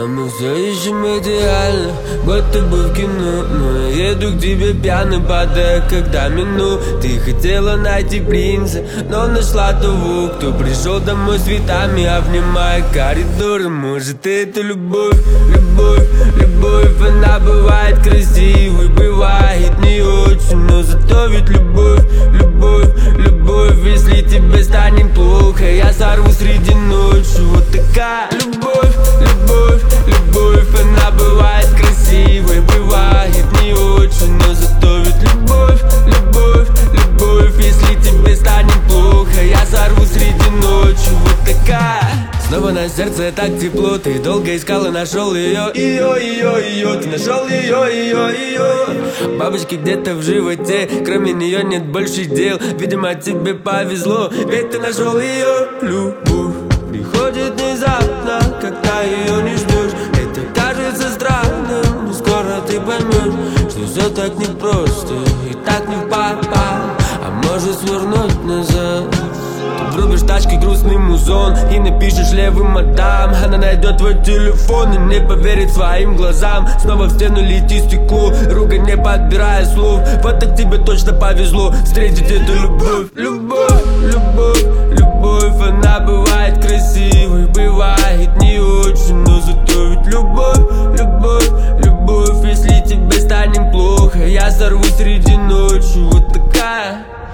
мы все ищем идеально, будто бы в кино. Но я еду к тебе пьяный, падая, когда мину. Ты хотела найти принца, но нашла того, кто пришел домой с цветами, обнимая коридоры. Может, это любовь, любовь, любовь. Она бывает красивой, бывает не очень, но зато ведь любовь, любовь, любовь. Если тебе станет плохо, я сорву среди ночи. Вот такая любовь, любовь, любовь. Она бывает красивой, бывает не очень, но зато ведь любовь, любовь, любовь. Если тебе станет плохо, я сорву среди ночи. Вот такая. Снова на сердце так тепло, ты долго искал и нашел ее. Ты нашел ее. Бабочки где-то в животе, кроме нее нет больше дел. Видимо, тебе повезло, ведь ты нашел ее. Любовь приходит внезапно, когда ее не ждешь. Это кажется странным, но скоро ты поймешь, что все так непросто и так не в попад. А может свернуть назад. Врубишь тачки грустный музон и напишешь левым мадам. Она найдет твой телефон и не поверит своим глазам. Снова в стену летит стекло, ругань не подбирая слов. Вот так тебе точно повезло встретить эту любовь. Любовь, любовь, любовь. Она бывает красивой, бывает не очень, но зато ведь любовь, любовь, любовь. Если тебе станет плохо, я сорву среди ночи. Вот такая.